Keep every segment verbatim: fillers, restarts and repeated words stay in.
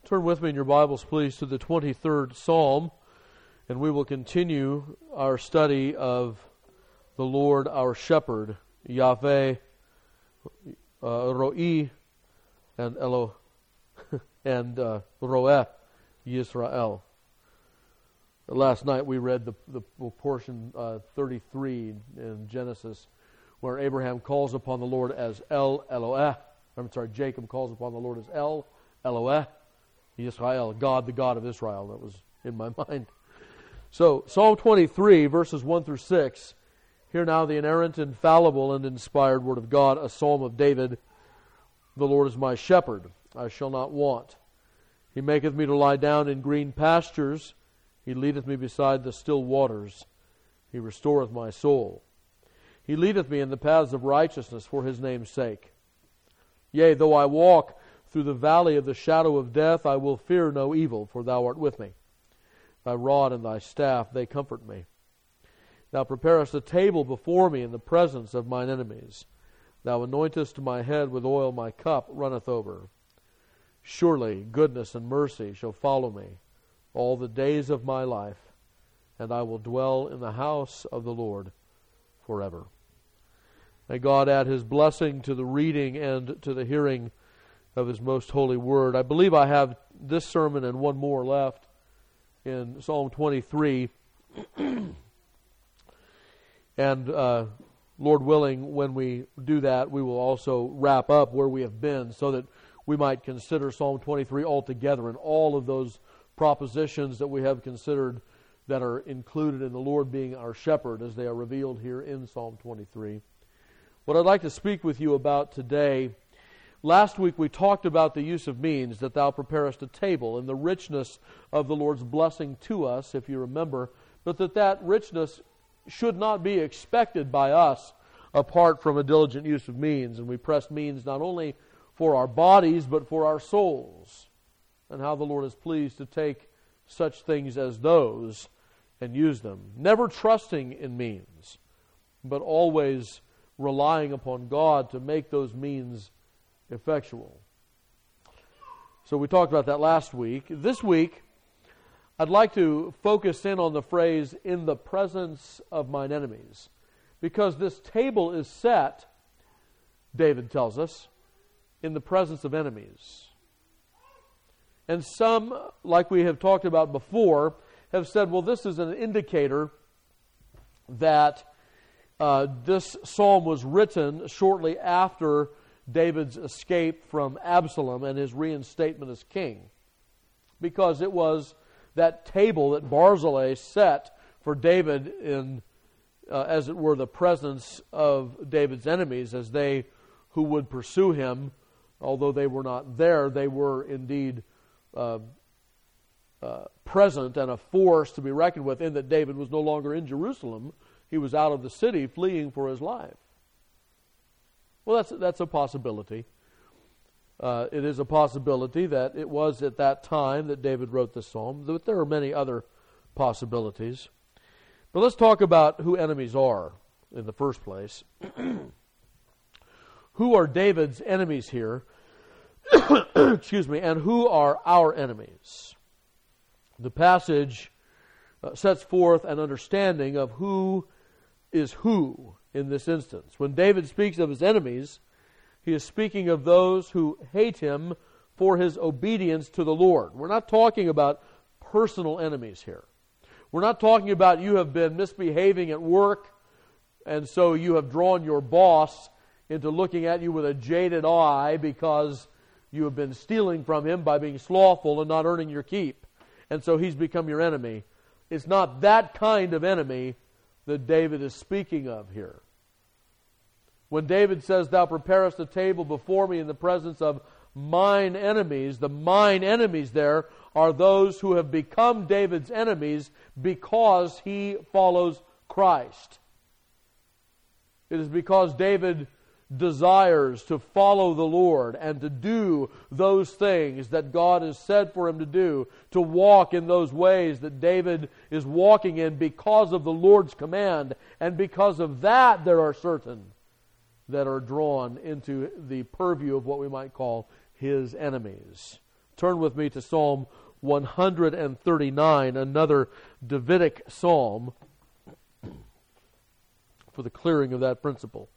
Turn with me in your Bibles, please, to the twenty-third Psalm, and we will continue our study of the Lord our Shepherd, Yahweh, uh, Ro'i, and Elo, and uh, Roeh, Yisrael. Last night we read the, the portion uh, thirty-three in Genesis, where Abraham calls upon the Lord as El Eloeh. I'm sorry, Jacob calls upon the Lord as El Eloeh, Yisrael, God, the God of Israel. That was in my mind. So, Psalm twenty-three, verses one through six. Hear now the inerrant, infallible, and inspired word of God, a psalm of David. The Lord is my shepherd, I shall not want. He maketh me to lie down in green pastures. He leadeth me beside the still waters. He restoreth my soul. He leadeth me in the paths of righteousness for His name's sake. Yea, though I walk through the valley of the shadow of death, I will fear no evil, for Thou art with me. Thy rod and Thy staff, they comfort me. Thou preparest a table before me in the presence of mine enemies. Thou anointest my head with oil, my cup runneth over. Surely goodness and mercy shall follow me all the days of my life, and I will dwell in the house of the Lord forever. May God add His blessing to the reading and to the hearing of His most holy word. I believe I have this sermon and one more left in Psalm twenty-three. And uh, Lord willing, when we do that, we will also wrap up where we have been so that we might consider Psalm twenty-three altogether and all of those propositions that we have considered that are included in the Lord being our shepherd as they are revealed here in Psalm twenty-three. What I'd like to speak with you about today, last week we talked about the use of means, that Thou preparest a table, and the richness of the Lord's blessing to us, if you remember, but that that richness should not be expected by us apart from a diligent use of means. And we pressed means not only for our bodies, but for our souls, and how the Lord is pleased to take such things as those and use them. Never trusting in means, but always relying upon God to make those means effectual. So we talked about that last week. This week, I'd like to focus in on the phrase, in the presence of mine enemies. Because this table is set, David tells us, in the presence of enemies. And some, like we have talked about before, have said, well, this is an indicator that uh, this psalm was written shortly after David's escape from Absalom and his reinstatement as king. Because it was that table that Barzillai set for David in, uh, as it were, the presence of David's enemies, as they who would pursue him, although they were not there, they were indeed uh, uh, present and a force to be reckoned with, in that David was no longer in Jerusalem. He was out of the city fleeing for his life. Well, that's, that's a possibility. Uh, it is a possibility that it was at that time that David wrote this psalm. But there are many other possibilities. But let's talk about who enemies are in the first place. Who are David's enemies here? Excuse me. And who are our enemies? The passage uh, sets forth an understanding of who is who in this instance. When David speaks of his enemies, he is speaking of those who hate him for his obedience to the Lord. We're not talking about personal enemies here. We're not talking about you have been misbehaving at work, and so you have drawn your boss into looking at you with a jaded eye because you have been stealing from him by being slothful and not earning your keep. And so he's become your enemy. It's not that kind of enemy that David is speaking of here. When David says, Thou preparest a table before me in the presence of mine enemies, the mine enemies there are those who have become David's enemies because he follows Christ. It is because David desires to follow the Lord and to do those things that God has said for him to do, to walk in those ways that David is walking in because of the Lord's command. And because of that, there are certain that are drawn into the purview of what we might call his enemies. turn with me to Psalm one thirty-nine, another Davidic psalm, for the clearing of that principle.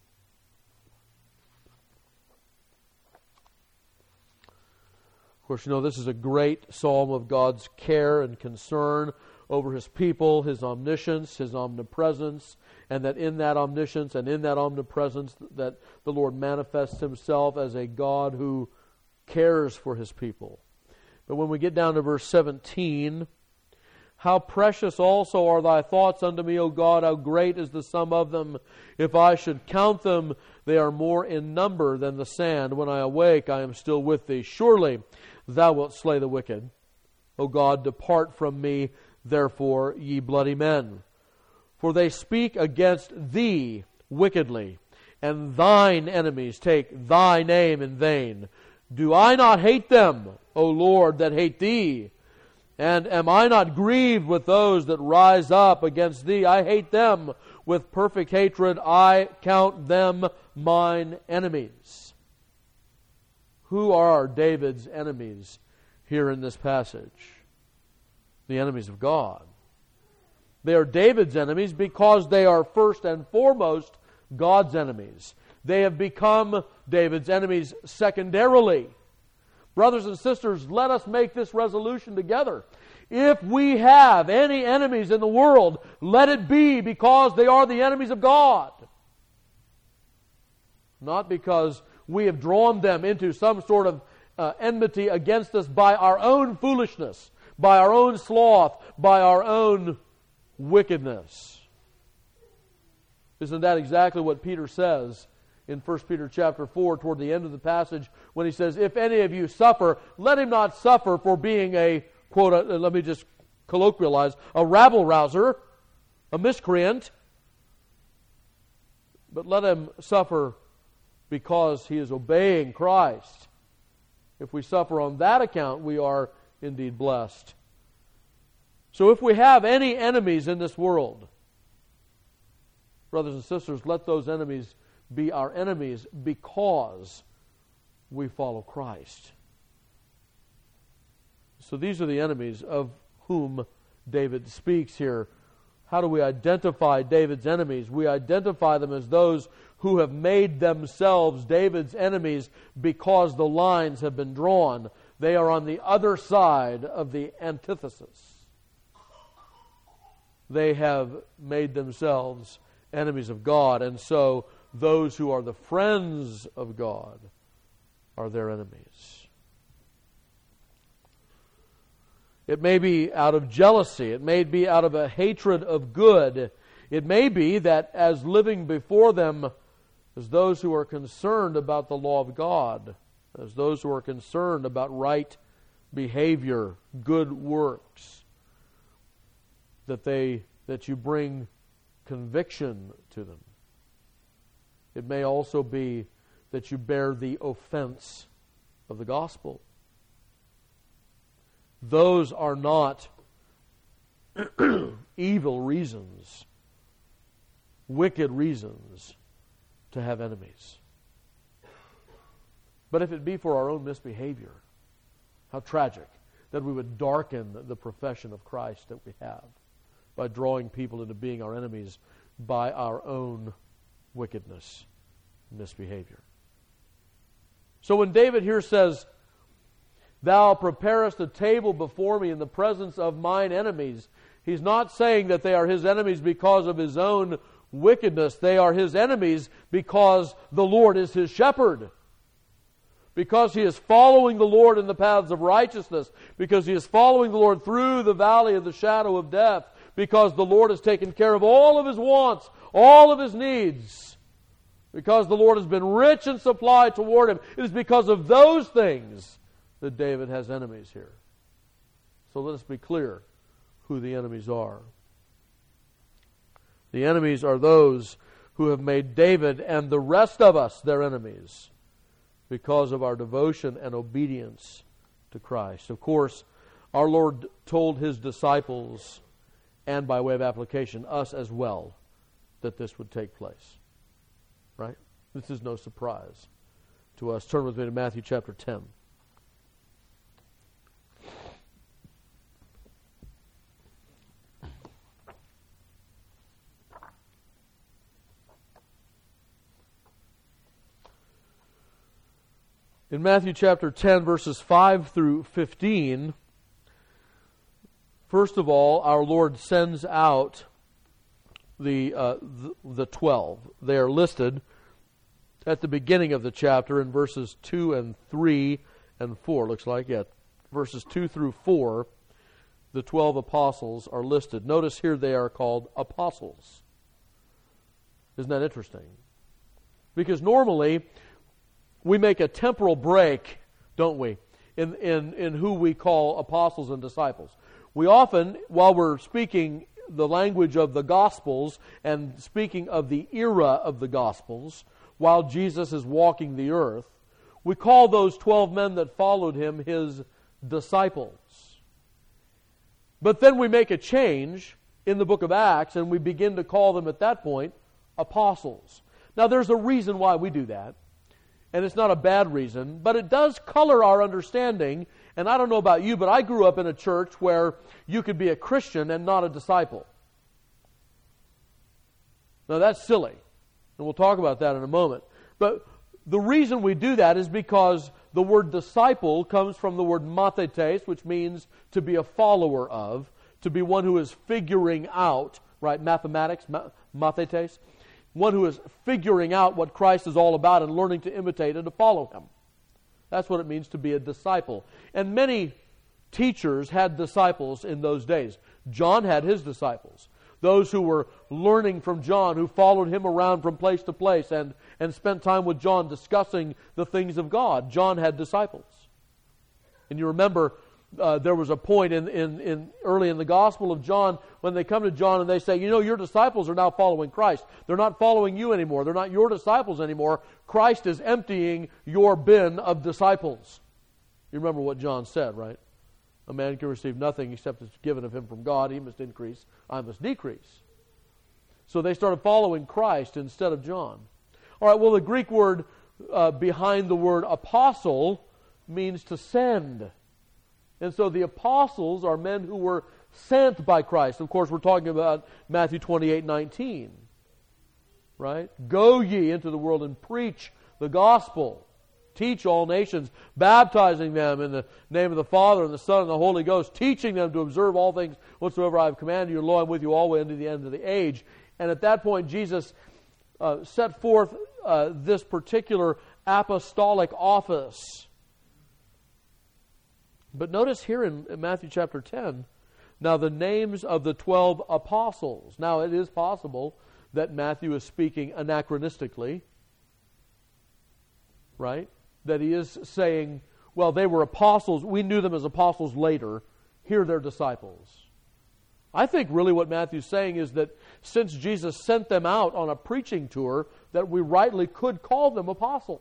Of course, you know, this is a great psalm of God's care and concern over His people, His omniscience, His omnipresence, and that in that omniscience and in that omnipresence that the Lord manifests Himself as a God who cares for His people. But when we get down to verse seventeen, how precious also are thy thoughts unto me, O God, how great is the sum of them. If I should count them, they are more in number than the sand. When I awake, I am still with thee. Surely thou wilt slay the wicked. O God, depart from me, therefore, ye bloody men. For they speak against thee wickedly, and thine enemies take thy name in vain. Do I not hate them, O Lord, that hate thee? And am I not grieved with those that rise up against thee? I hate them with perfect hatred. I count them mine enemies. Who are David's enemies here in this passage? The enemies of God. They are David's enemies because they are first and foremost God's enemies. They have become David's enemies secondarily. Brothers and sisters, let us make this resolution together. If we have any enemies in the world, let it be because they are the enemies of God. Not because we have drawn them into some sort of uh, enmity against us by our own foolishness, by our own sloth, by our own wickedness. Isn't that exactly what Peter says in First Peter chapter four, toward the end of the passage, when he says, if any of you suffer, let him not suffer for being a, quote, uh, let me just colloquialize, a rabble-rouser, a miscreant, but let him suffer because he is obeying Christ. If we suffer on that account, we are indeed blessed. So if we have any enemies in this world, brothers and sisters, let those enemies be our enemies because we follow Christ. So these are the enemies of whom David speaks here. How do we identify David's enemies? We identify them as those who have made themselves David's enemies because the lines have been drawn. They are on the other side of the antithesis. They have made themselves enemies of God, and so those who are the friends of God are their enemies. It may be out of jealousy. It may be out of a hatred of good. It may be that as living before them as those who are concerned about the law of God, as those who are concerned about right behavior, good works, that they that you bring conviction to them. It may also be that you bear the offense of the gospel. Those are not evil reasons, wicked reasons to have enemies. But if it be for our own misbehavior, how tragic that we would darken the profession of Christ that we have by drawing people into being our enemies by our own wickedness and misbehavior. So when David here says, Thou preparest a table before me in the presence of mine enemies, he's not saying that they are his enemies because of his own wickedness. They are his enemies because the Lord is his shepherd. Because he is following the Lord in the paths of righteousness. Because he is following the Lord through the valley of the shadow of death. Because the Lord has taken care of all of his wants, all of his needs. Because the Lord has been rich in supply toward him. It is because of those things that David has enemies here. So let us be clear who the enemies are. The enemies are those who have made David and the rest of us their enemies because of our devotion and obedience to Christ. Of course, our Lord told his disciples, and by way of application, us as well, that this would take place. Right? This is no surprise to us. Turn with me to Matthew chapter ten. In Matthew chapter ten, verses five through fifteen, first of all, our Lord sends out the, uh, the, the twelve. They are listed at the beginning of the chapter in verses two and three and four, looks like, yeah. Verses two through four, the twelve apostles are listed. Notice here they are called apostles. Isn't that interesting? Because normally we make a temporal break, don't we, in, in, in who we call apostles and disciples. We often, while we're speaking the language of the Gospels and speaking of the era of the Gospels, while Jesus is walking the earth, we call those twelve men that followed him his disciples. But then we make a change in the book of Acts and we begin to call them at that point apostles. Now there's a reason why we do that, and it's not a bad reason, but it does color our understanding. And I don't know about you, but I grew up in a church where you could be a Christian and not a disciple. Now that's silly, and we'll talk about that in a moment. But the reason we do that is because the word disciple comes from the word mathetes, which means to be a follower of, to be one who is figuring out, right? Mathematics, ma- mathetes. One who is figuring out what Christ is all about and learning to imitate and to follow him. That's what it means to be a disciple. And many teachers had disciples in those days. John had his disciples. Those who were learning from John, who followed him around from place to place and, and spent time with John discussing the things of God. John had disciples. And you remember uh, there was a point in, in, in early in the Gospel of John when they come to John and they say, you know, your disciples are now following Christ. They're not following you anymore. They're not your disciples anymore. Christ is emptying your bin of disciples. You remember what John said, right? A man can receive nothing except it's given of him from God. He must increase. I must decrease. So they started following Christ instead of John. All right, well, the Greek word uh, behind the word apostle means to send. And so the apostles are men who were sent by Christ. Of course, we're talking about Matthew twenty-eight nineteen. Right? Go ye into the world and preach the gospel. Teach all nations, baptizing them in the name of the Father and the Son and the Holy Ghost, teaching them to observe all things whatsoever I have commanded you, and lo, I'm with you always unto the end of the age. And at that point, Jesus uh, set forth uh, this particular apostolic office. But notice here in, in Matthew chapter ten, now the names of the twelve apostles. Now it is possible that Matthew is speaking anachronistically, right? That he is saying, well, they were apostles. We knew them as apostles later. Here they're disciples. I think really what Matthew's saying is that since Jesus sent them out on a preaching tour, that we rightly could call them apostles.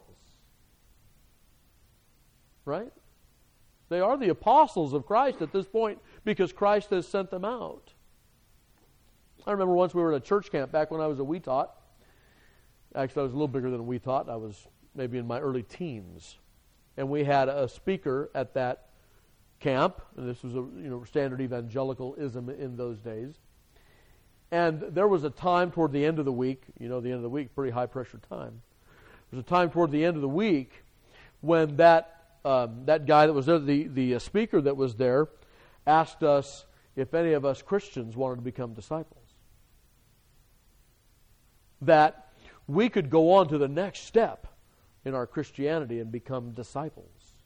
Right? They are the apostles of Christ at this point because Christ has sent them out. I remember once we were at a church camp back when I was a wee tot. Actually, I was a little bigger than a wee tot. I was maybe in my early teens. And we had a speaker at that camp, and this was a you know standard evangelicalism in those days. And there was a time toward the end of the week, you know, the end of the week, pretty high pressure time. There was a time toward the end of the week when that um, that guy that was there, the, the uh, speaker that was there, asked us if any of us Christians wanted to become disciples. That we could go on to the next step in our Christianity and become disciples.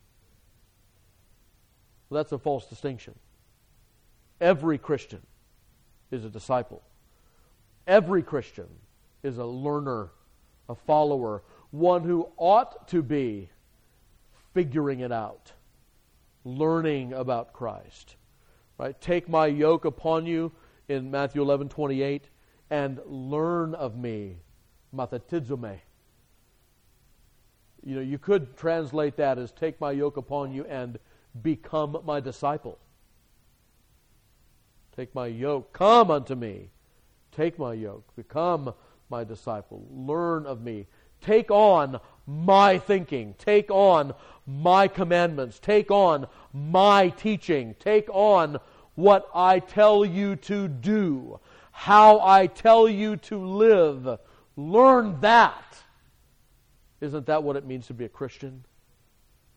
Well, that's a false distinction. Every Christian is a disciple. Every Christian is a learner, a follower, one who ought to be figuring it out, learning about Christ. Right? Take my yoke upon you in Matthew eleven twenty-eight and learn of me, mathatizome. You know, you could translate that as take my yoke upon you and become my disciple. Take my yoke, come unto me. Take my yoke, become my disciple. Learn of me. Take on my thinking. Take on my commandments. Take on my teaching. Take on what I tell you to do. How I tell you to live. Learn that. Isn't that what it means to be a Christian?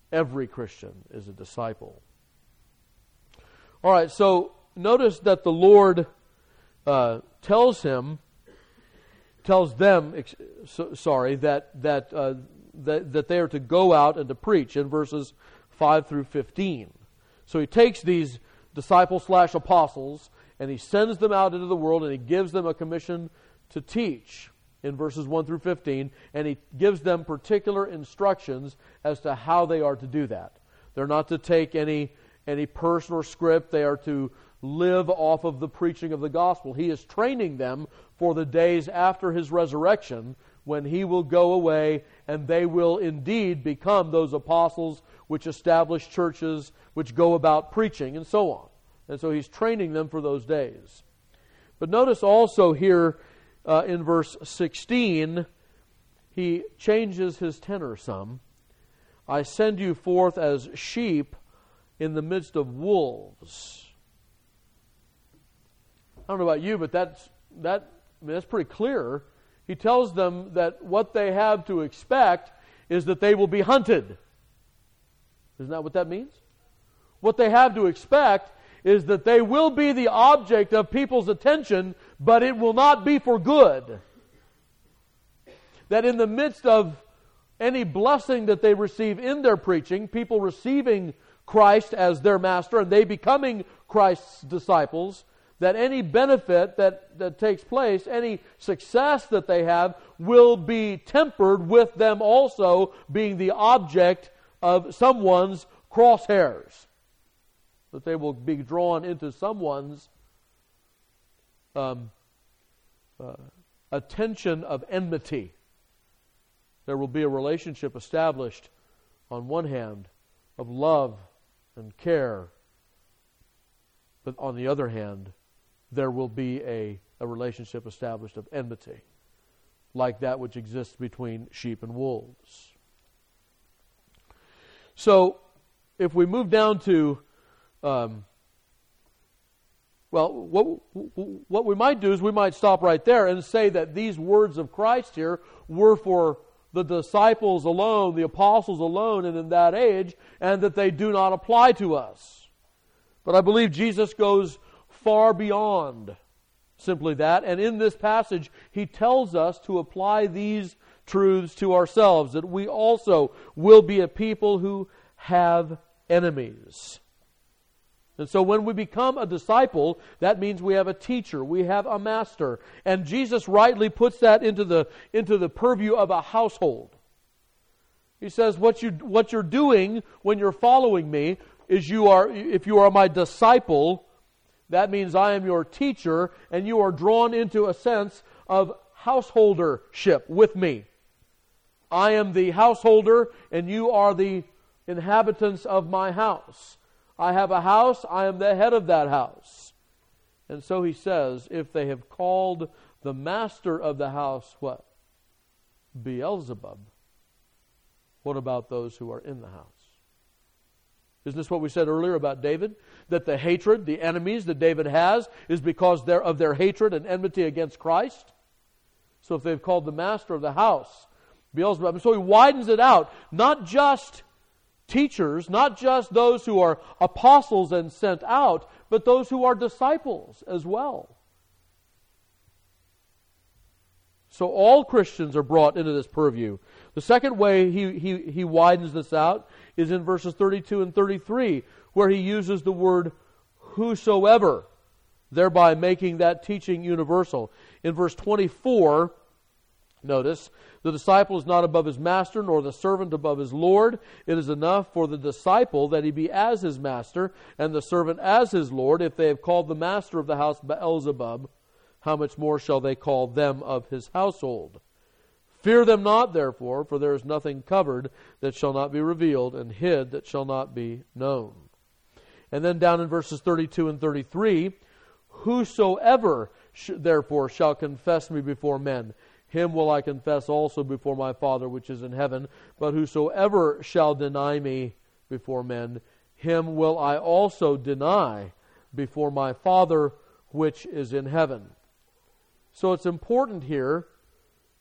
Every Christian is a disciple. All right, so notice that the Lord uh, tells him, tells them, ex- so, sorry, that that, uh, that that they are to go out and to preach in verses five through fifteen. So he takes these disciples slash apostles and he sends them out into the world and he gives them a commission to teach in verses one through fifteen, and he gives them particular instructions as to how they are to do that. They're not to take any any purse or script. They are to live off of the preaching of the gospel. He is training them for the days after his resurrection, when he will go away and they will indeed become those apostles which establish churches, which go about preaching, and so on. And so he's training them for those days. But notice also here uh, in verse sixteen, he changes his tenor some. I send you forth as sheep in the midst of wolves. I don't know about you, but that's that. I mean, that's pretty clear. He tells them that what they have to expect is that they will be hunted. Isn't that what that means? What they have to expect is that they will be the object of people's attention, but it will not be for good. That in the midst of any blessing that they receive in their preaching, people receiving Christ as their master and they becoming Christ's disciples, that any benefit that, that takes place, any success that they have, will be tempered with them also being the object of someone's crosshairs. That they will be drawn into someone's um, uh, attention of enmity. There will be a relationship established on one hand of love and care, but on the other hand, there will be a, a relationship established of enmity, like that which exists between sheep and wolves. So, if we move down to, um, well, what, what we might do is we might stop right there and say that these words of Christ here were for the disciples alone, the apostles alone, and in that age, and that they do not apply to us. But I believe Jesus goes far beyond simply that. And in this passage, he tells us to apply these truths to ourselves, that we also will be a people who have enemies. And so when we become a disciple, that means we have a teacher, we have a master. And Jesus rightly puts that into the, into the purview of a household. He says, what, you, what you're doing when you're following me is you are, if you are my disciple, that means I am your teacher, and you are drawn into a sense of householdership with me. I am the householder, and you are the inhabitants of my house. I have a house, I am the head of that house. And so he says, if they have called the master of the house, what? Beelzebub. What about those who are in the house? Isn't this what we said earlier about David? That the hatred, the enemies that David has, is because they're of their hatred and enmity against Christ. So if they've called the master of the house Beelzebub, and so he widens it out, not just teachers, not just those who are apostles and sent out, but those who are disciples as well. So all Christians are brought into this purview. The second way he, he, he widens this out is in verses thirty-two and thirty-three, where he uses the word whosoever, thereby making that teaching universal. In verse twenty-four, notice, the disciple is not above his master, nor the servant above his Lord. It is enough for the disciple that he be as his master, and the servant as his Lord. If they have called the master of the house Beelzebub, how much more shall they call them of his household? Fear them not, therefore, for there is nothing covered that shall not be revealed, and hid that shall not be known. And then down in verses thirty-two and thirty-three, whosoever sh- therefore shall confess me before men, him will I confess also before my Father which is in heaven. But whosoever shall deny me before men, him will I also deny before my Father which is in heaven. So it's important here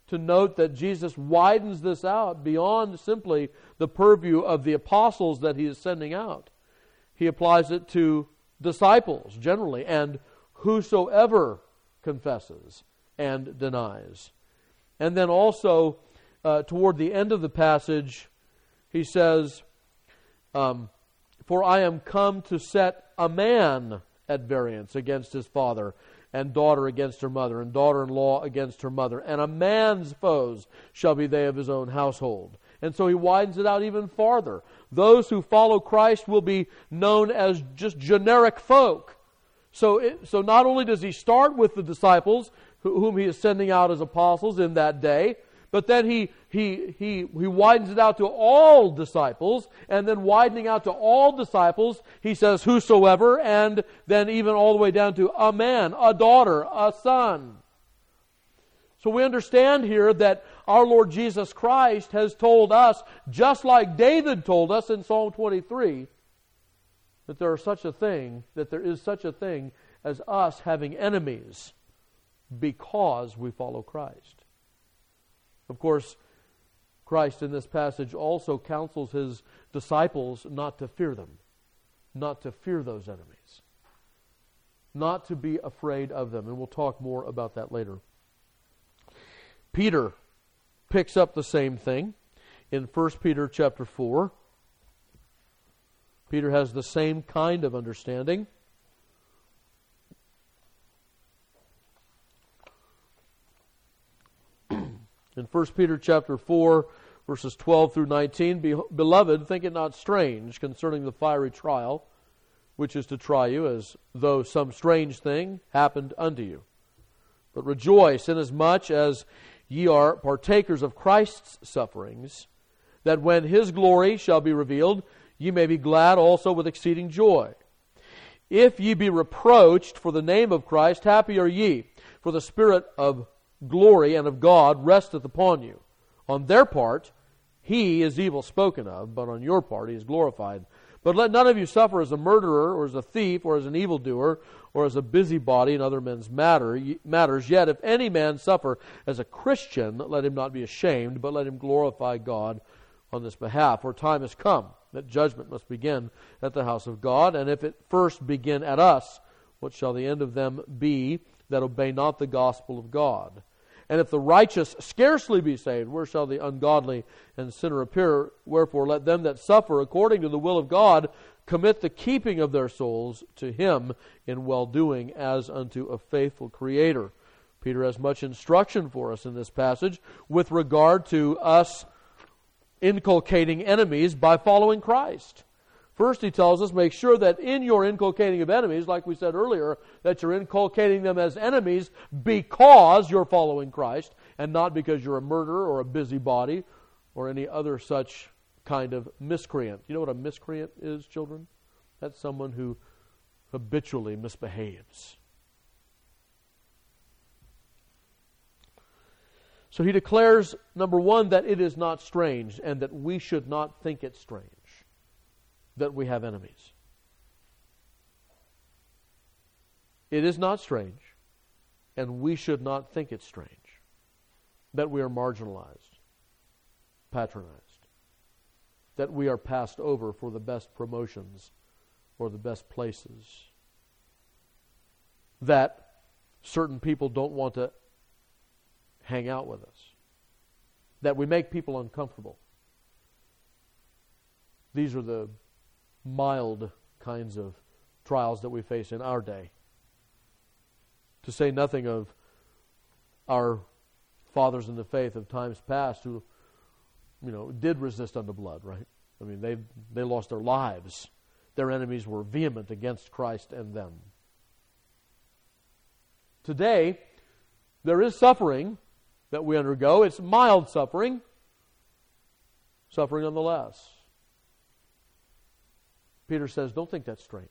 to note that Jesus widens this out beyond simply the purview of the apostles that he is sending out. He applies it to disciples generally, and whosoever confesses and denies. And then also, uh, toward the end of the passage, he says, um, For I am come to set a man at variance against his father, and daughter against her mother, and daughter-in-law against her mother, and a man's foes shall be they of his own household. And so he widens it out even farther. Those who follow Christ will be known as just generic folk. So, it, so not only does he start with the disciples, who, whom he is sending out as apostles in that day, but then he, he, he, he widens it out to all disciples, and then widening out to all disciples, he says whosoever, and then even all the way down to a man, a daughter, a son. So we understand here that our Lord Jesus Christ has told us, just like David told us in Psalm twenty-three, that there are such a thing, that there is such a thing as us having enemies because we follow Christ. Of course, Christ in this passage also counsels his disciples not to fear them, not to fear those enemies, not to be afraid of them. And we'll talk more about that later. Peter picks up the same thing in First Peter chapter four. Peter has the same kind of understanding. In First Peter chapter four, verses twelve through nineteen, Beloved, think it not strange concerning the fiery trial, which is to try you, as though some strange thing happened unto you. But rejoice, inasmuch as ye are partakers of Christ's sufferings, that when his glory shall be revealed, ye may be glad also with exceeding joy. If ye be reproached for the name of Christ, happy are ye, for the Spirit of glory and of God resteth upon you. On their part, he is evil spoken of, but on your part he is glorified. But let none of you suffer as a murderer, or as a thief, or as an evildoer, or as a busybody in other men's matter, matters. Yet if any man suffer as a Christian, let him not be ashamed, but let him glorify God on this behalf. For time has come that judgment must begin at the house of God. And if it first begin at us, what shall the end of them be that obey not the gospel of God? And if the righteous scarcely be saved, where shall the ungodly and sinner appear? Wherefore let them that suffer according to the will of God commit the keeping of their souls to him in well-doing, as unto a faithful Creator. Peter has much instruction for us in this passage with regard to us inculcating enemies by following Christ. First, he tells us, make sure that in your inculcating of enemies, like we said earlier, that you're inculcating them as enemies because you're following Christ, and not because you're a murderer or a busybody or any other such kind of miscreant. You know what a miscreant is, children? That's someone who habitually misbehaves. So he declares, number one, that it is not strange, and that we should not think it strange that we have enemies. It is not strange, and we should not think it strange that we are marginalized, patronized, that we are passed over for the best promotions or the best places, that certain people don't want to hang out with us, that we make people uncomfortable. These are the mild kinds of trials that we face in our day. To say nothing of our fathers in the faith of times past who, you know, did resist unto blood, right? I mean, they they lost their lives. Their enemies were vehement against Christ and them. Today, there is suffering that we undergo. It's mild suffering, suffering nonetheless. Peter says, don't think that's strange.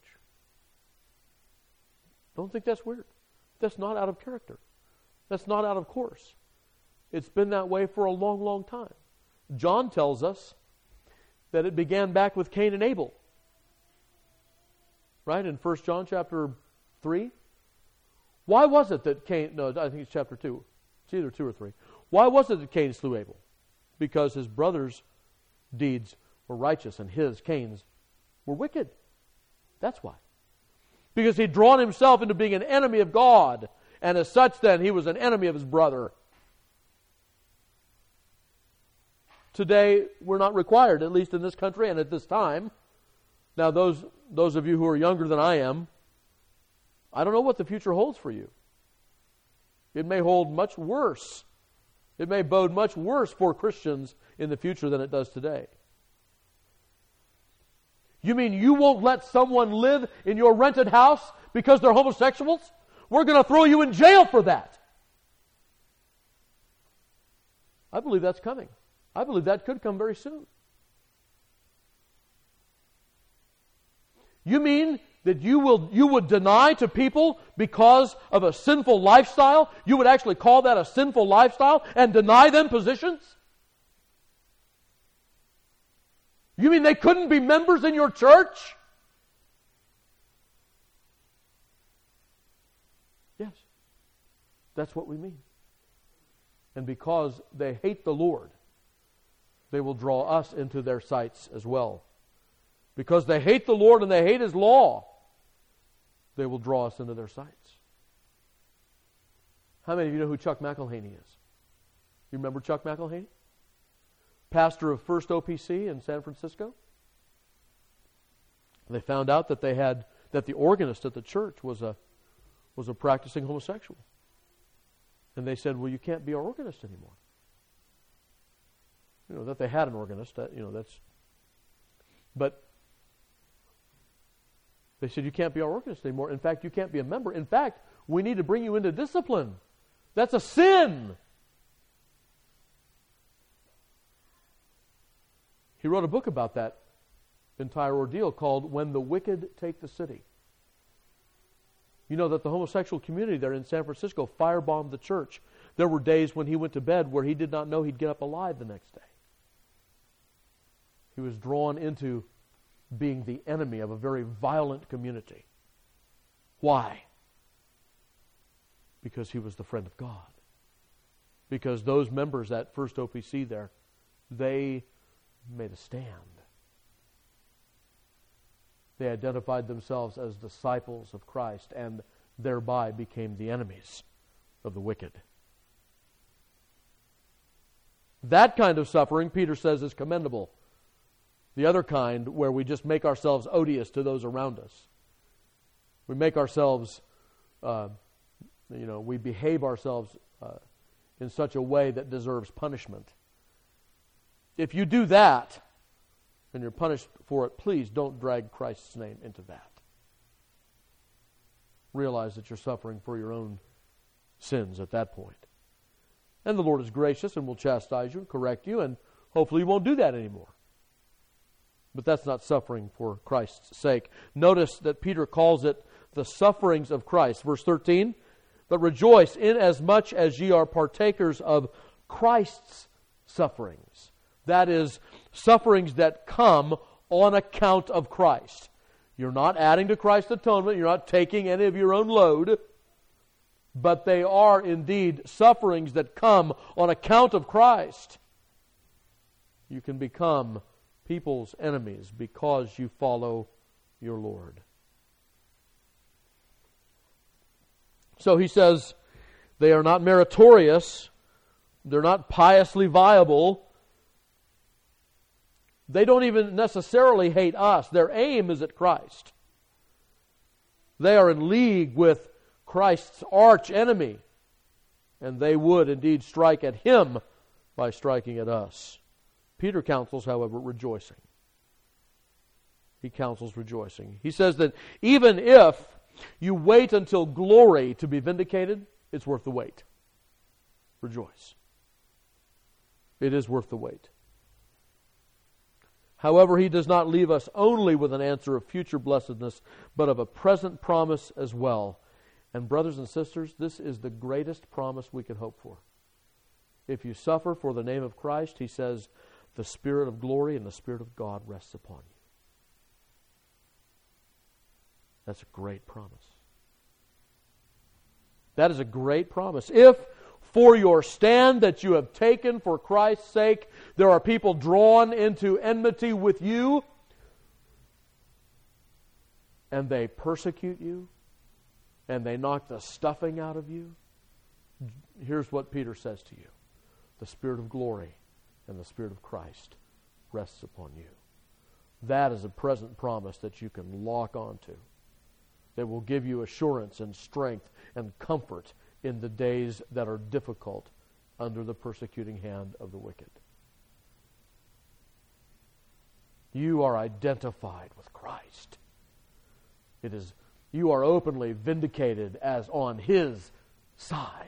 Don't think that's weird. That's not out of character. That's not out of course. It's been that way for a long, long time. John tells us that it began back with Cain and Abel. Right? In First John chapter three. Why was it that Cain, no, I think it's chapter two. It's either two or three. Why was it that Cain slew Abel? Because his brother's deeds were righteous and his, Cain's, were wicked. That's why. Because he'd drawn himself into being an enemy of God, and as such then he was an enemy of his brother. Today, we're not required, at least in this country and at this time. Now, those, those of you who are younger than I am, I don't know what the future holds for you. It may hold much worse. It may bode much worse for Christians in the future than it does today. You mean you won't let someone live in your rented house because they're homosexuals? We're going to throw you in jail for that. I believe that's coming. I believe that could come very soon. You mean that you will you would deny to people because of a sinful lifestyle? You would actually call that a sinful lifestyle and deny them positions? You mean they couldn't be members in your church? Yes. That's what we mean. And because they hate the Lord, they will draw us into their sights as well. Because they hate the Lord and they hate His law, they will draw us into their sights. How many of you know who Chuck McElhaney is? You remember Chuck McElhaney? Pastor of First O P C in San Francisco. They found out that they had that the organist at the church was a was a practicing homosexual. And they said, "Well, you can't be our organist anymore." You know, that they had an organist, that, you know, that's but they said, "You can't be our organist anymore. In fact, you can't be a member. In fact, we need to bring you into discipline. That's a sin." He wrote a book about that entire ordeal called When the Wicked Take the City. You know that the homosexual community there in San Francisco firebombed the church. There were days when he went to bed where he did not know he'd get up alive the next day. He was drawn into being the enemy of a very violent community. Why? Because he was the friend of God. Because those members at First O P C there, they made a stand. They identified themselves as disciples of Christ and thereby became the enemies of the wicked. That kind of suffering, Peter says, is commendable. The other kind, where we just make ourselves odious to those around us. We make ourselves, uh, you know, we behave ourselves uh, in such a way that deserves punishment. If you do that, and you're punished for it, please don't drag Christ's name into that. Realize that you're suffering for your own sins at that point. And the Lord is gracious and will chastise you and correct you, and hopefully you won't do that anymore. But that's not suffering for Christ's sake. Notice that Peter calls it the sufferings of Christ. Verse thirteen, "But rejoice inasmuch as ye are partakers of Christ's sufferings." That is, sufferings that come on account of Christ. You're not adding to Christ's atonement. You're not taking any of your own load. But they are indeed sufferings that come on account of Christ. You can become people's enemies because you follow your Lord. So he says, they are not meritorious. They're not piously viable. They don't even necessarily hate us. Their aim is at Christ. They are in league with Christ's arch enemy, and they would indeed strike at Him by striking at us. Peter counsels, however, rejoicing. He counsels rejoicing. He says that even if you wait until glory to be vindicated, it's worth the wait. Rejoice. It is worth the wait. However, he does not leave us only with an answer of future blessedness, but of a present promise as well. And brothers and sisters, this is the greatest promise we can hope for. If you suffer for the name of Christ, he says, the Spirit of glory and the Spirit of God rests upon you. That's a great promise. That is a great promise. If for your stand that you have taken for Christ's sake. There are people drawn into enmity with you, and they persecute you, and they knock the stuffing out of you. Here's what Peter says to you. The Spirit of glory and the Spirit of Christ rests upon you. That is a present promise that you can lock onto, that will give you assurance and strength and comfort in the days that are difficult under the persecuting hand of the wicked. You are identified with Christ. It is, you are openly vindicated as on His side.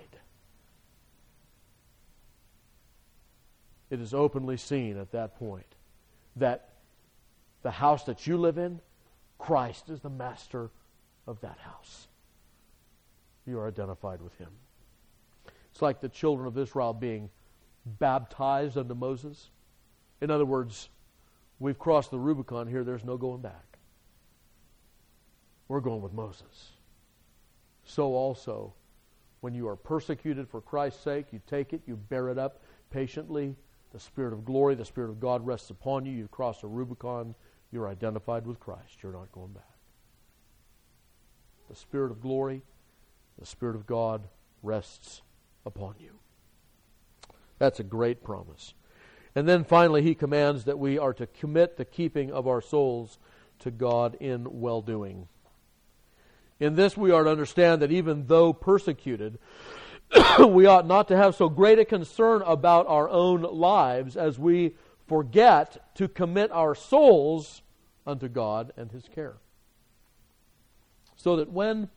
It is openly seen at that point that the house that you live in, Christ is the master of that house. You are identified with Him. It's like the children of Israel being baptized unto Moses. In other words, we've crossed the Rubicon here. There's no going back. We're going with Moses. So also, when you are persecuted for Christ's sake, you take it, you bear it up patiently. The Spirit of glory, the Spirit of God rests upon you. You've crossed the Rubicon. You're identified with Christ. You're not going back. The Spirit of glory, the Spirit of God rests upon you. That's a great promise. And then finally, he commands that we are to commit the keeping of our souls to God in well-doing. In this we are to understand that even though persecuted, we ought not to have so great a concern about our own lives as we forget to commit our souls unto God and His care. So that when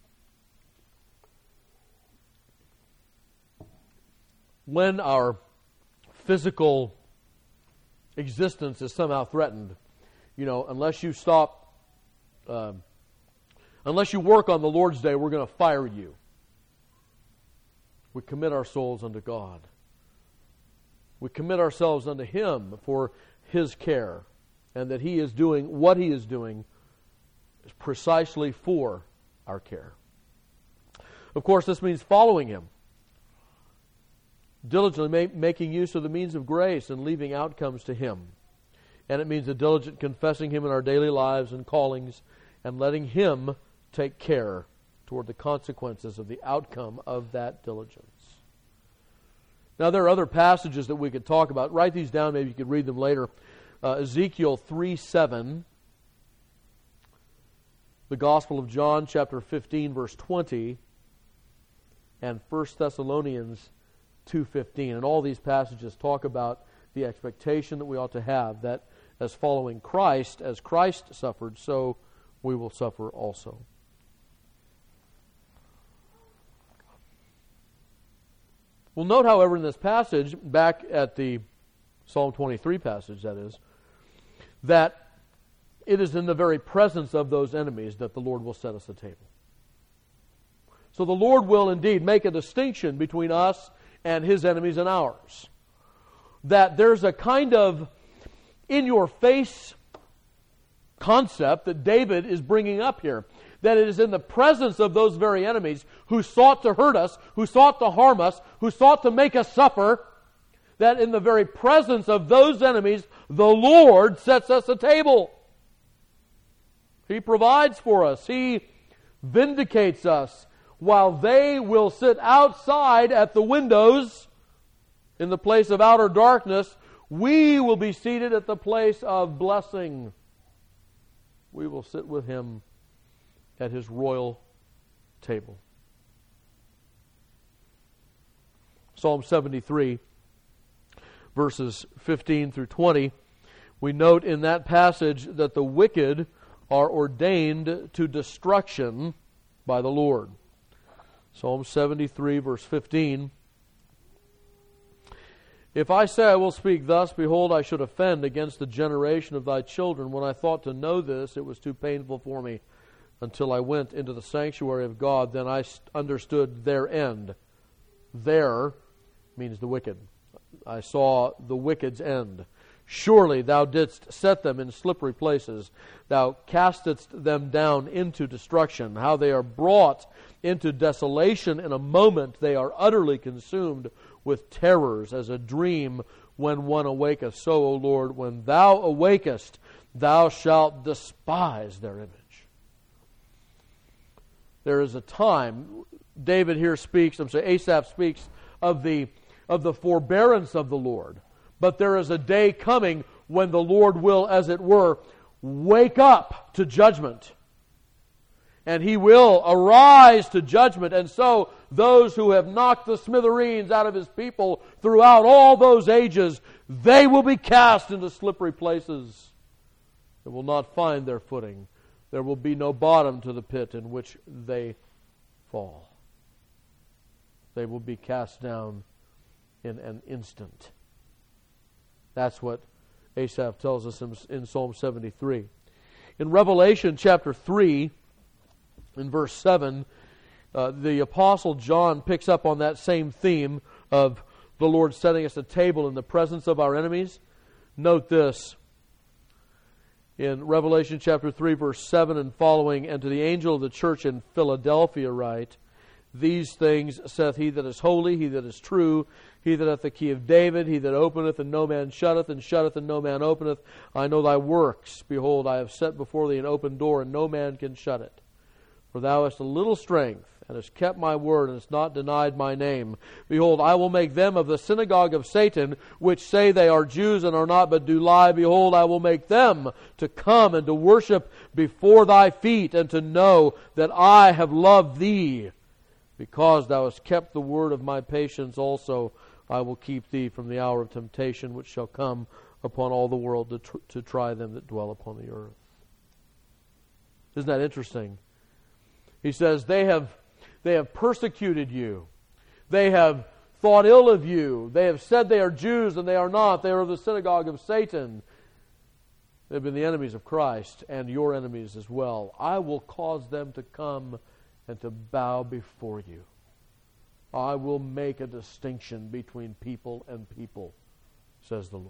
when our physical existence is somehow threatened, you know, unless you stop, uh, unless you work on the Lord's Day, we're going to fire you. We commit our souls unto God. We commit ourselves unto Him for His care, and that He is doing what He is doing precisely for our care. Of course, this means following Him, diligently ma- making use of the means of grace and leaving outcomes to Him. And it means a diligent confessing Him in our daily lives and callings and letting Him take care toward the consequences of the outcome of that diligence. Now, there are other passages that we could talk about. Write these down. Maybe you could read them later. Uh, Ezekiel three seven. The Gospel of John, chapter fifteen, verse twenty. And First Thessalonians two fifteen. And all these passages talk about the expectation that we ought to have that as following Christ, as Christ suffered, so we will suffer also. Well, note, however, in this passage, back at the Psalm twenty-three passage, that is, that it is in the very presence of those enemies that the Lord will set us a table. So the Lord will indeed make a distinction between us and His enemies and ours. That there's a kind of in-your-face concept that David is bringing up here. That it is in the presence of those very enemies who sought to hurt us, who sought to harm us, who sought to make us suffer, that in the very presence of those enemies, the Lord sets us a table. He provides for us. He vindicates us, while they will sit outside at the windows in the place of outer darkness. We will be seated at the place of blessing. We will sit with Him at His royal table. Psalm seventy-three, verses fifteen through twenty, we note in that passage that the wicked are ordained to destruction by the Lord. Psalm seventy-three, verse fifteen. If I say I will speak thus, behold, I should offend against the generation of thy children. When I thought to know this, it was too painful for me. Until I went into the sanctuary of God, then I understood their end. Their means the wicked. I saw the wicked's end. Surely thou didst set them in slippery places. Thou castedst them down into destruction. How they are brought into desolation in a moment. They are utterly consumed with terrors as a dream when one awaketh. So, O Lord, when thou awakest, thou shalt despise their image. There is a time, David here speaks, I'm sorry, Asaph speaks of the, of the forbearance of the Lord. But there is a day coming when the Lord will, as it were, wake up to judgment. And He will arise to judgment. And so those who have knocked the smithereens out of His people throughout all those ages, they will be cast into slippery places. They will not find their footing. There will be no bottom to the pit in which they fall. They will be cast down in an instant. That's what Asaph tells us in, in Psalm seventy-three. In Revelation chapter three, in verse seven, uh, the Apostle John picks up on that same theme of the Lord setting us a table in the presence of our enemies. Note this. In Revelation chapter three, verse seven and following, and to the angel of the church in Philadelphia write, These things saith he that is holy, he that is true, he that hath the key of David, he that openeth and no man shutteth, and shutteth and no man openeth. I know thy works. Behold, I have set before thee an open door, and no man can shut it. For thou hast a little strength, and hast kept my word, and hast not denied my name. Behold, I will make them of the synagogue of Satan, which say they are Jews and are not, but do lie. Behold, I will make them to come and to worship before thy feet, and to know that I have loved thee. Because thou hast kept the word of my patience also, I will keep thee from the hour of temptation, which shall come upon all the world to, tr- to try them that dwell upon the earth. Isn't that interesting? He says, they have, they have persecuted you. They have thought ill of you. They have said they are Jews and they are not. They are of the synagogue of Satan. They've been the enemies of Christ and your enemies as well. I will cause them to come and to bow before you. I will make a distinction between people and people, says the Lord.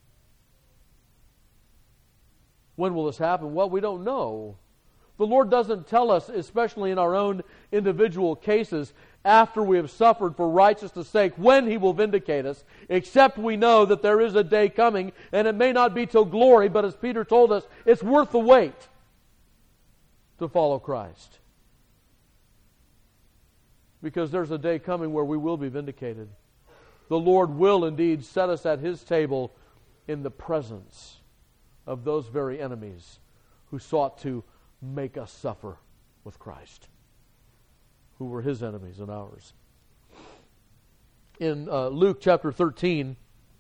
When will this happen? Well, we don't know. The Lord doesn't tell us, especially in our own individual cases, after we have suffered for righteousness' sake, when He will vindicate us, except we know that there is a day coming, and it may not be till glory, but as Peter told us, it's worth the wait to follow Christ. Because there's a day coming where we will be vindicated. The Lord will indeed set us at His table in the presence of those very enemies who sought to make us suffer with Christ, who were His enemies and ours. In uh, Luke chapter thirteen,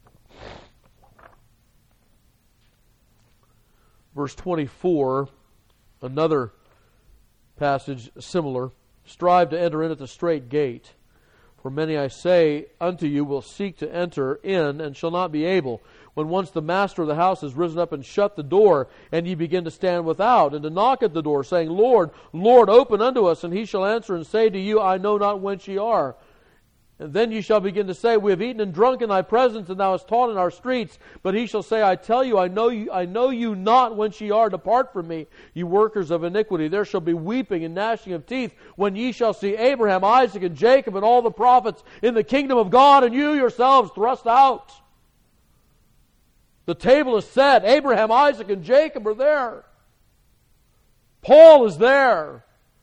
verse twenty-four, another passage similar. Strive to enter in at the strait gate. For many, I say unto you, will seek to enter in, and shall not be able. When once the master of the house has risen up and shut the door, and ye begin to stand without, and to knock at the door, saying, Lord, Lord, open unto us. And He shall answer and say to you, I know not whence ye are. And then ye shall begin to say, We have eaten and drunk in thy presence, and thou hast taught in our streets. But He shall say, I tell you, I know you, I know you not whence ye are. Depart from me, you workers of iniquity. There shall be weeping and gnashing of teeth, when ye shall see Abraham, Isaac, and Jacob, and all the prophets in the kingdom of God, and you yourselves thrust out. The table is set. Abraham, Isaac, and Jacob are there. Paul is there.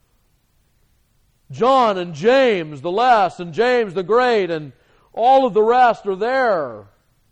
John and James the Less and James the Great and all of the rest are there.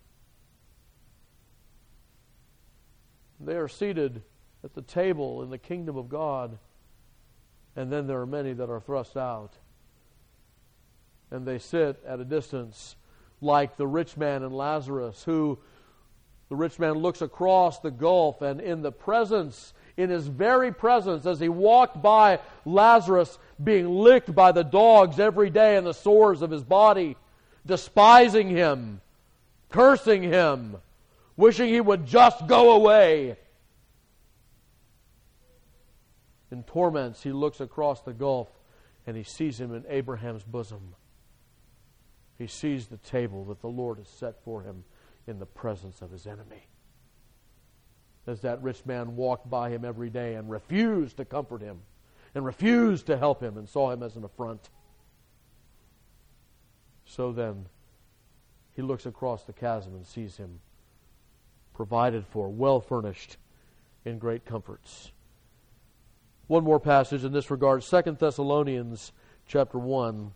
They are seated at the table in the kingdom of God. And then there are many that are thrust out. And they sit at a distance like the rich man and Lazarus, who the rich man looks across the gulf, and in the presence, in his very presence, as he walked by Lazarus being licked by the dogs every day in the sores of his body, despising him, cursing him, wishing he would just go away. In torments, he looks across the gulf and he sees him in Abraham's bosom. He sees the table that the Lord has set for him in the presence of his enemy. As that rich man walked by him every day and refused to comfort him and refused to help him and saw him as an affront. So then, he looks across the chasm and sees him provided for, well furnished, in great comforts. One more passage in this regard, Second Thessalonians chapter one.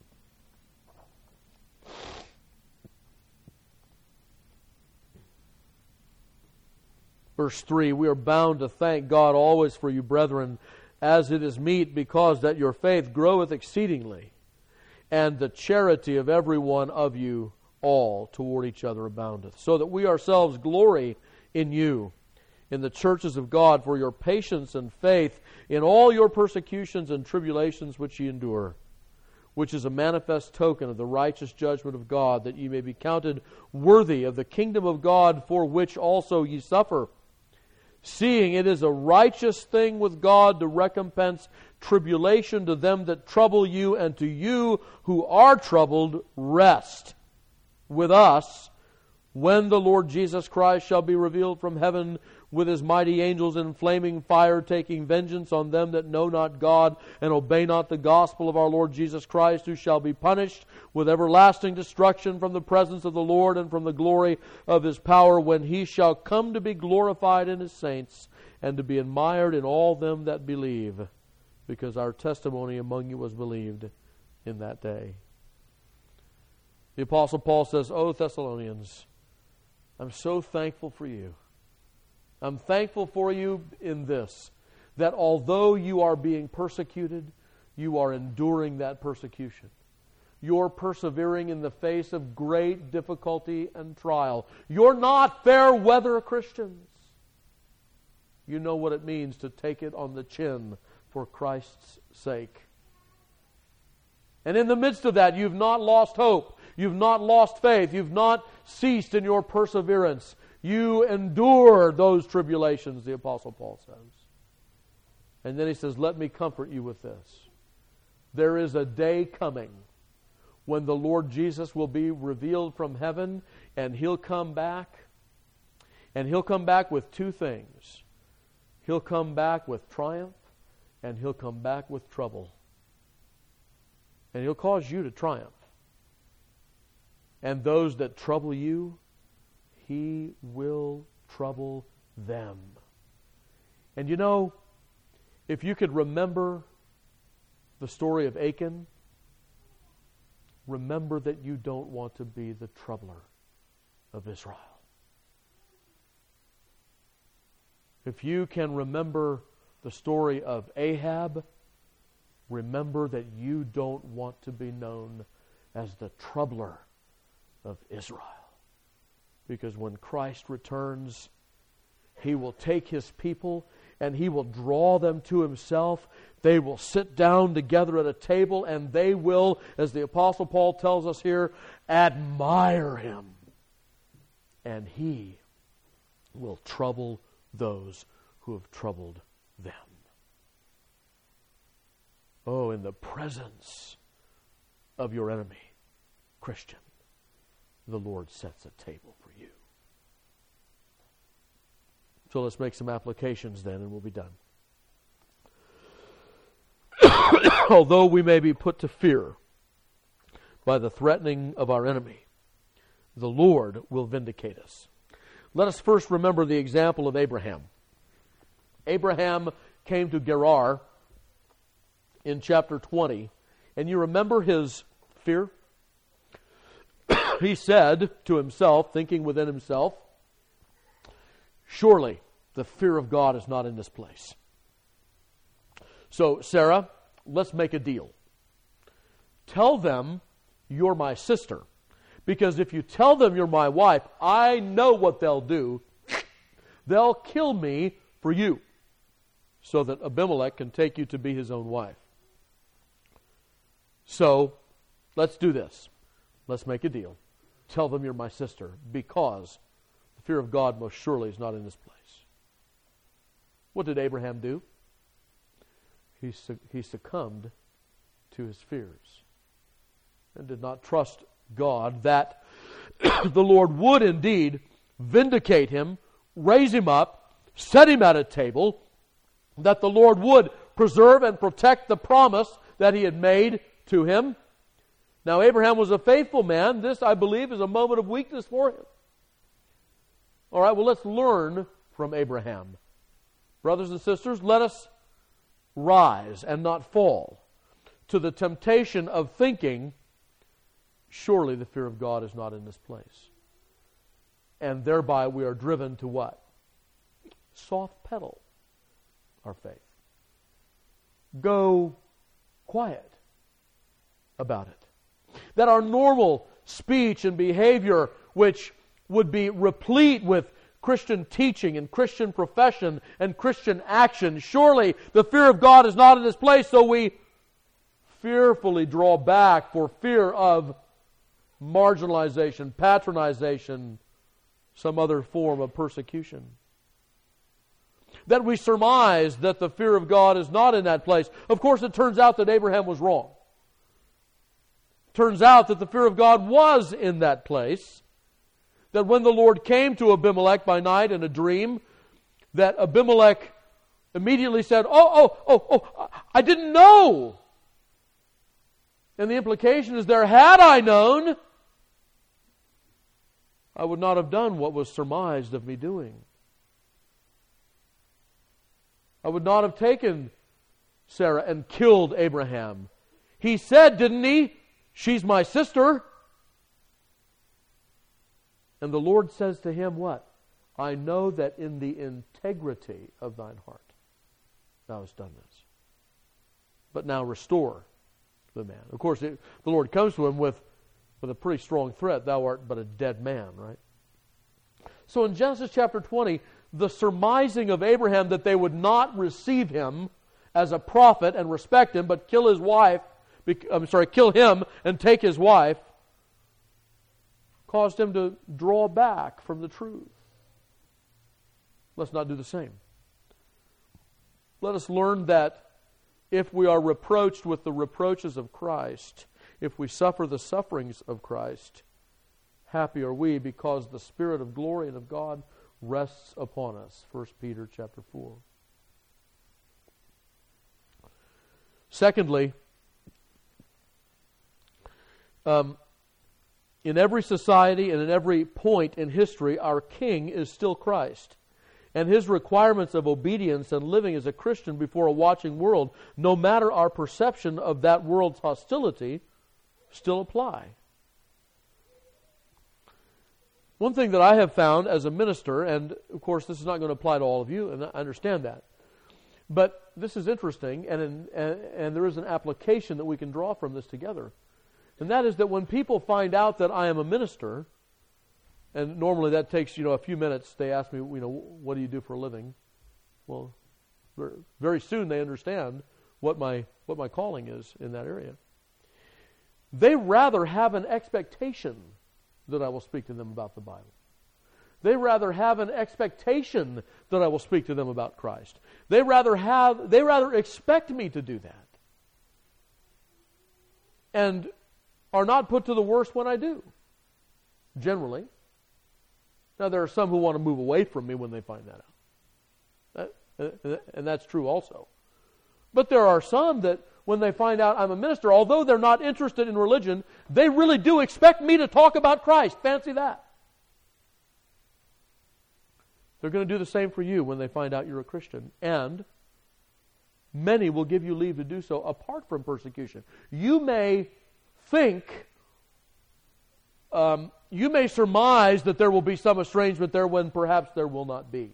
Verse three, we are bound to thank God always for you, brethren, as it is meet, because that your faith groweth exceedingly, and the charity of every one of you all toward each other aboundeth, so that we ourselves glory in you, in the churches of God, for your patience and faith in all your persecutions and tribulations which ye endure, which is a manifest token of the righteous judgment of God, that ye may be counted worthy of the kingdom of God, for which also ye suffer, seeing it is a righteous thing with God to recompense tribulation to them that trouble you, and to you who are troubled, rest with us when the Lord Jesus Christ shall be revealed from heaven with his mighty angels in flaming fire, taking vengeance on them that know not God and obey not the gospel of our Lord Jesus Christ, who shall be punished with everlasting destruction from the presence of the Lord and from the glory of his power, when he shall come to be glorified in his saints and to be admired in all them that believe, because our testimony among you was believed in that day. The Apostle Paul says, O Thessalonians, I'm so thankful for you. I'm thankful for you in this, that although you are being persecuted, you are enduring that persecution. You're persevering in the face of great difficulty and trial. You're not fair weather Christians. You know what it means to take it on the chin for Christ's sake. And in the midst of that, you've not lost hope. You've not lost faith. You've not ceased in your perseverance. You endure those tribulations, the Apostle Paul says. And then he says, let me comfort you with this. There is a day coming when the Lord Jesus will be revealed from heaven, and he'll come back. And he'll come back with two things. He'll come back with triumph, and he'll come back with trouble. And he'll cause you to triumph. And those that trouble you, he will trouble them. And you know, if you could remember the story of Achan, remember that you don't want to be the troubler of Israel. If you can remember the story of Ahab, remember that you don't want to be known as the troubler of Israel. Because when Christ returns, he will take his people and he will draw them to himself. They will sit down together at a table, and they will, as the Apostle Paul tells us here, admire him. And he will trouble those who have troubled them. Oh, in the presence of your enemy, Christian, the Lord sets a table for you. So let's make some applications then, and we'll be done. Although we may be put to fear by the threatening of our enemy, the Lord will vindicate us. Let us first remember the example of Abraham. Abraham came to Gerar in chapter twenty, and you remember his fear? He said to himself, thinking within himself, surely the fear of God is not in this place. So, Sarah, let's make a deal. Tell them you're my sister. Because if you tell them you're my wife, I know what they'll do. They'll kill me for you, so that Abimelech can take you to be his own wife. So, let's do this. Let's make a deal. Tell them you're my sister, because the fear of God most surely is not in this place. What did Abraham do? He, su- he succumbed to his fears and did not trust God that the Lord would indeed vindicate him, raise him up, set him at a table, that the Lord would preserve and protect the promise that he had made to him. Now, Abraham was a faithful man. This, I believe, is a moment of weakness for him. All right, well, let's learn from Abraham. Brothers and sisters, let us rise and not fall to the temptation of thinking, surely the fear of God is not in this place. And thereby we are driven to what? Soft pedal our faith. Go quiet about it. That our normal speech and behavior, which would be replete with Christian teaching and Christian profession and Christian action, surely the fear of God is not in this place, so we fearfully draw back for fear of marginalization, patronization, some other form of persecution. That we surmise that the fear of God is not in that place. Of course, it turns out that Abraham was wrong. Turns out that the fear of God was in that place. That when the Lord came to Abimelech by night in a dream, that Abimelech immediately said, oh, oh, oh, oh, I didn't know. And the implication is there, had I known, I would not have done what was surmised of me doing. I would not have taken Sarah and killed Abraham. He said, didn't he? She's my sister. And the Lord says to him what? I know that in the integrity of thine heart thou hast done this. But now restore the man. Of course, it, the Lord comes to him with, with a pretty strong threat. Thou art but a dead man, right? So in Genesis chapter twenty, the surmising of Abraham that they would not receive him as a prophet and respect him, but kill his wife, I'm sorry, kill him and take his wife, caused him to draw back from the truth. Let's not do the same. Let us learn that if we are reproached with the reproaches of Christ, if we suffer the sufferings of Christ, happy are we because the Spirit of glory and of God rests upon us. First Peter chapter four. Secondly, um, in every society and in every point in history, our King is still Christ. And His requirements of obedience and living as a Christian before a watching world, no matter our perception of that world's hostility, still apply. One thing that I have found as a minister, and of course this is not going to apply to all of you, and I understand that, but this is interesting, and, in, and, and there is an application that we can draw from this together. And that is that when people find out that I am a minister, and normally that takes, you know, a few minutes, they ask me, you know, what do you do for a living? Well, very soon they understand what my what my calling is in that area. They rather have an expectation that I will speak to them about the Bible. They rather have an expectation that I will speak to them about Christ. They rather have they rather expect me to do that. And are not put to the worst when I do. Generally. Now there are some who want to move away from me when they find that out. That, and that's true also. But there are some that when they find out I'm a minister, although they're not interested in religion, they really do expect me to talk about Christ. Fancy that. They're going to do the same for you when they find out you're a Christian. And many will give you leave to do so apart from persecution. You may think, um, you may surmise that there will be some estrangement there when perhaps there will not be.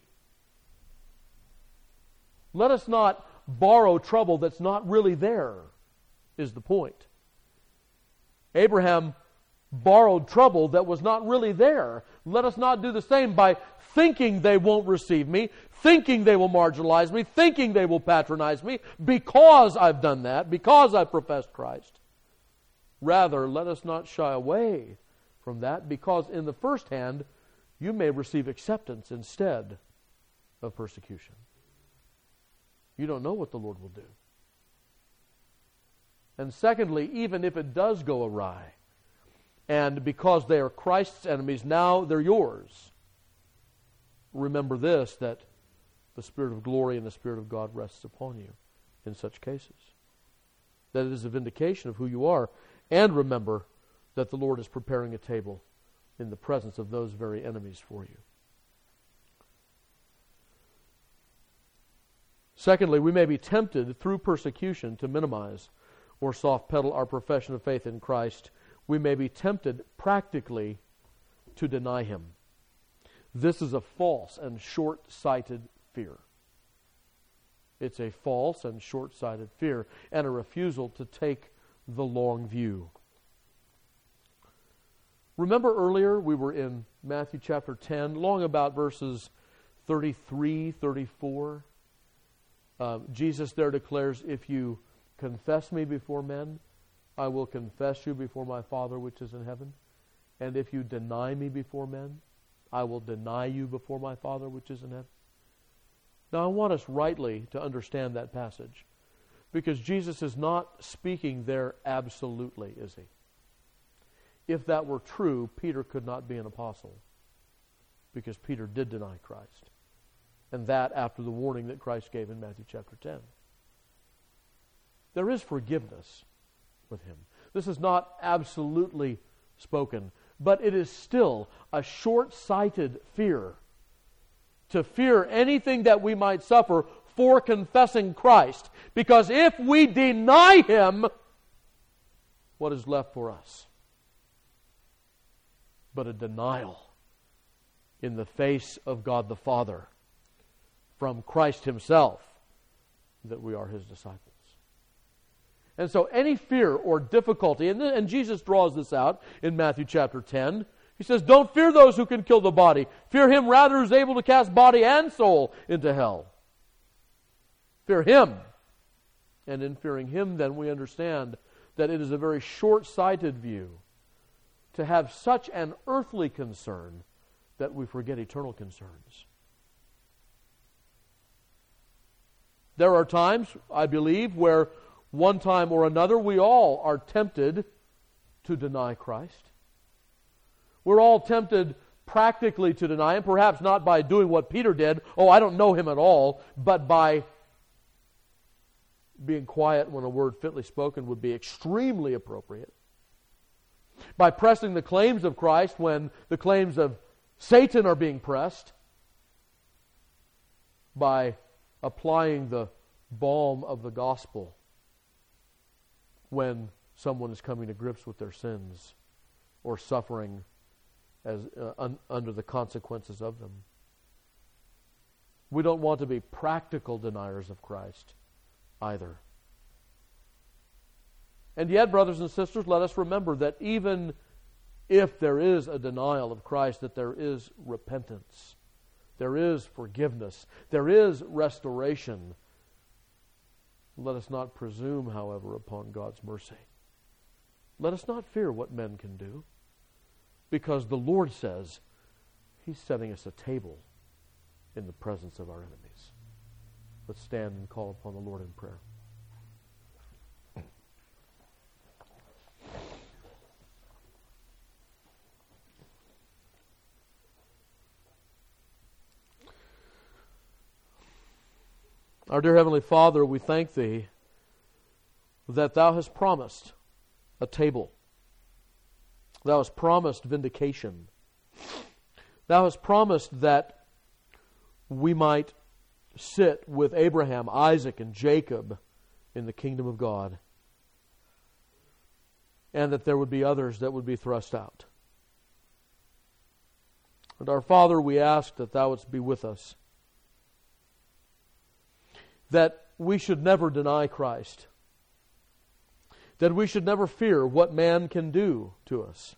Let us not borrow trouble that's not really there, is the point. Abraham borrowed trouble that was not really there. Let us not do the same by thinking they won't receive me, thinking they will marginalize me, thinking they will patronize me, because I've done that, because I've professed Christ. Rather, let us not shy away from that, because in the first hand, you may receive acceptance instead of persecution. You don't know what the Lord will do. And secondly, even if it does go awry, And because they are Christ's enemies, now they're yours. Remember this, that the Spirit of glory and the Spirit of God rests upon you in such cases. That it is a vindication of who you are. And remember that the Lord is preparing a table in the presence of those very enemies for you. Secondly, we may be tempted through persecution to minimize or soft pedal our profession of faith in Christ. We may be tempted practically to deny Him. This is a false and short-sighted fear. It's a false and short-sighted fear and a refusal to take the long view. Remember earlier we were in Matthew chapter ten, long about verses thirty-three, thirty-four. Uh, Jesus there declares, if you confess me before men, I will confess you before my Father which is in heaven. And if you deny me before men, I will deny you before my Father which is in heaven. Now I want us rightly to understand that passage, because Jesus is not speaking there absolutely, is He? If that were true, Peter could not be an apostle, because Peter did deny Christ. And that after the warning that Christ gave in Matthew chapter ten. There is forgiveness with Him. This is not absolutely spoken, but it is still a short-sighted fear. To fear anything that we might suffer for confessing Christ. Because if we deny Him, what is left for us? But a denial in the face of God the Father from Christ Himself that we are His disciples. And so any fear or difficulty, and, and Jesus draws this out in Matthew chapter ten. He says, don't fear those who can kill the body. Fear Him rather who is able to cast body and soul into hell. Fear Him. And in fearing Him, then, we understand that it is a very short-sighted view to have such an earthly concern that we forget eternal concerns. There are times, I believe, where one time or another we all are tempted to deny Christ. We're all tempted practically to deny Him, perhaps not by doing what Peter did, oh, I don't know Him at all, but by being quiet when a word fitly spoken would be extremely appropriate. By pressing the claims of Christ when the claims of Satan are being pressed. By applying the balm of the gospel when someone is coming to grips with their sins or suffering as uh, un, under the consequences of them. We don't want to be practical deniers of Christ either. And yet, brothers and sisters, let us remember that even if there is a denial of Christ, that there is repentance. There is forgiveness. There is restoration. Let us not presume, however, upon God's mercy. Let us not fear what men can do, because the Lord says He's setting us a table in the presence of our enemies. Let's stand and call upon the Lord in prayer. Our dear Heavenly Father, we thank Thee that Thou hast promised a table. Thou hast promised vindication. Thou hast promised that we might sit with Abraham, Isaac, and Jacob in the kingdom of God, and that there would be others that would be thrust out. And our Father, we ask that Thou wouldst be with us, that we should never deny Christ, that we should never fear what man can do to us,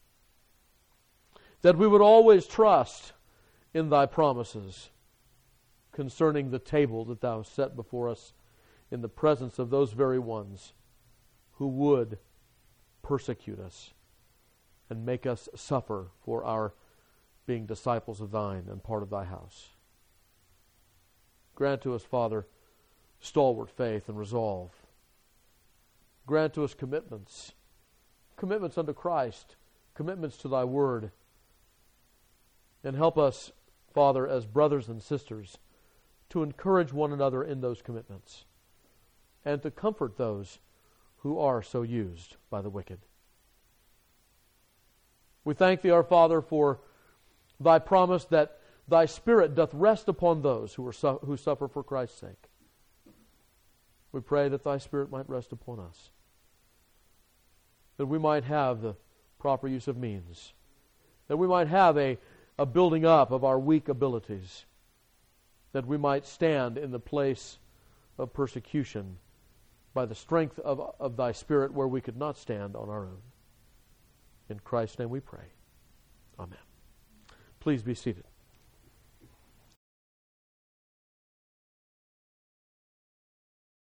that we would always trust in Thy promises concerning the table that Thou hast set before us in the presence of those very ones who would persecute us and make us suffer for our being disciples of Thine and part of Thy house. Grant to us, Father, stalwart faith and resolve. Grant to us commitments, commitments unto Christ, commitments to Thy Word. And help us, Father, as brothers and sisters, to encourage one another in those commitments and to comfort those who are so used by the wicked. We thank Thee, our Father, for Thy promise that Thy Spirit doth rest upon those who are su- who suffer for Christ's sake. We pray that Thy Spirit might rest upon us, that we might have the proper use of means, that we might have a, a building up of our weak abilities, that we might stand in the place of persecution by the strength of, of Thy Spirit where we could not stand on our own. In Christ's name we pray. Amen. Please be seated.